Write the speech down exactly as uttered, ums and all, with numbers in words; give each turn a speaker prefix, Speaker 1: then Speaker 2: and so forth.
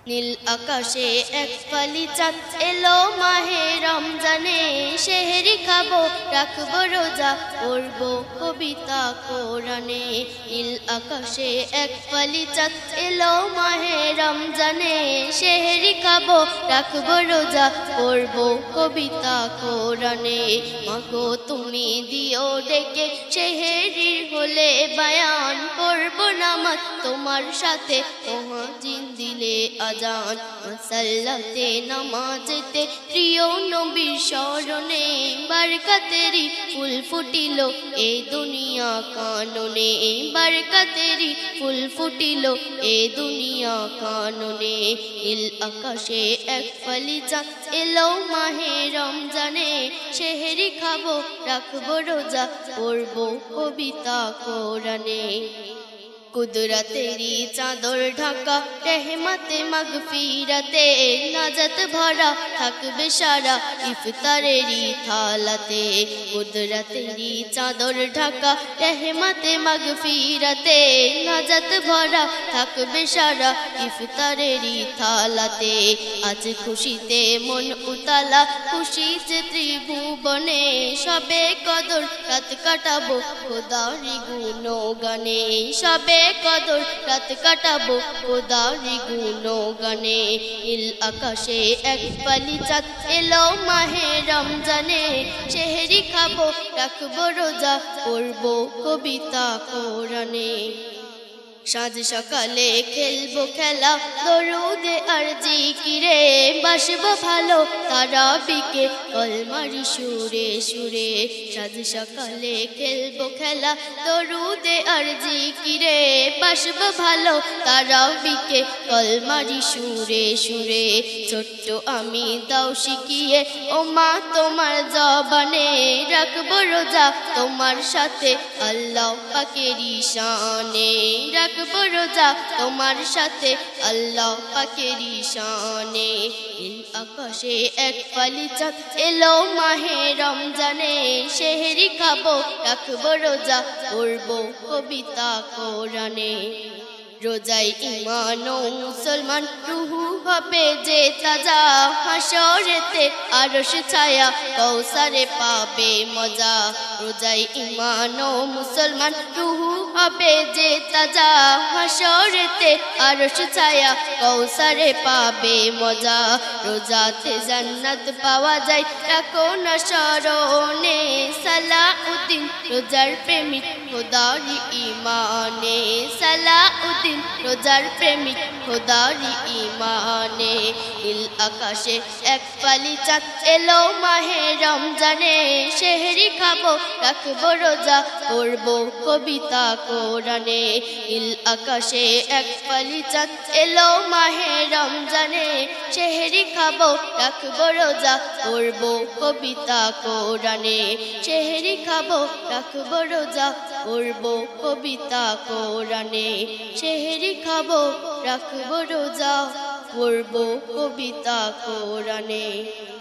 Speaker 1: নীল আকাশে এক ফালি চাঁদ এলো মাহে রমজানে, সেহরি খাবো রাখবো রোজা পড়বো কবিতা কোরআনে। নীল আকাশে এক ফালি চাঁদ এলো মাহে রমজানে, সেহরি খাবো রাখবো রোজা পড়বো কবিতা কোরআনে। মাগো তুমি দিও ডেকে সেহরির হলে বায়ান, করবো নামাজ তোমার সাথে মুয়াজ্জিন দিলে আজান। মুসাল্লাতে নামাজেতে প্রিয় নবীর স্মরণে, বরকতেরি ফুল ফুটিল এ দুনিয়া কাননে, বরকতেরি ফুল ফুটিল এ দুনিয়া কাননে। নীল আকাশে এক ফালি চাঁদ এলো মাহে রমজানে, সেহরি খাবো রাখবো রোজা পড়বো কবিতা কোরআনে। কুদরতেরি চাদর ঢাকা রহমতে মাগফিরাতে, নাজাত ভরা থাকবে সারা ইফতারেরি থালাতে। কুদরতেরি চাদর ঢাকা রহমতে মাগফিরাতে, নাজাত ভরা থাকবে সারা ইফতারেরি থালাতে। আজ খুশিতে মন উতালা, খুশি যে ত্রিভুবনে, সবে কদর রাত কাটাবো খোদারি গুণগানে, সবে কদর রাত কাটাবো খোদারি গুণগানে। নীল আকাশে এক ফালি চাঁদ এলো মাহে রমজানে, সেহরি খাবো রাখবো রোজা পড়বো কবিতা কোরআনে। সাঁঝ সকালে খেলবো খেলা দরুদে আর জিকিরে, বাসবো ভালো তারাবিকে কলমারি সুরে সুরে। সাঁঝ সকালে খেলবো খেলা দরুদে আর জিকিরে, বাসবো ভালো তারাবিকে কলমারি সুরে সুরে। ছোট্ট আমি দাও শিখিয়ে ও মা তোমার জবানে, রাখবো রোজা তোমার সাথে আল্লাহ পাকেরি শানে, রাখবো রোজা তোমার সাথে আল্লাহ পাকেরি শানে। নীল আকাশে এক ফালি চাঁদ এলো মাহে রমজানে, সেহরি খাবো রাখবো রোজা পড়বো কবিতা কোরআনে। রোজাই ঈমান ও মুসলমান রুহু হবে যে তাজা, হাসরেতে আরশ ছায়া কৌসারে পাবে মজা। রোজাই ঈমান ও মুসলমান রুহু হবে যে তাজা, হাসরেতে আরশ ছায়া কৌসারে পাবে মজা। রোজাতে জান্নাত পাওয়া যায় রাখো না স্মরণে, সালাউদ্দিন রোজার প্রেমিক খোদারি ঈমানে, সালাউদ্দিন রোজার প্রেমিক খোদারি ঈমানে। নীল আকাশে এক ফালি চাঁদ এলো মাহে রমজানে, সেহরি খাবো রাখবো রোজা পড়বো কবিতা কোরআনে। নীল আকাশে এক ফালি চাঁদ এলো মাহে রমজানে, সেহরি খাবো রাখবো রোজা পড়বো কবিতা কোরআনে। সেহরি খাবো রাখবো রোজা পড়বো কবিতা কোরআনে, সেহরি খাবো রাখবো রোজা পড়বো কবিতা কোরআনে।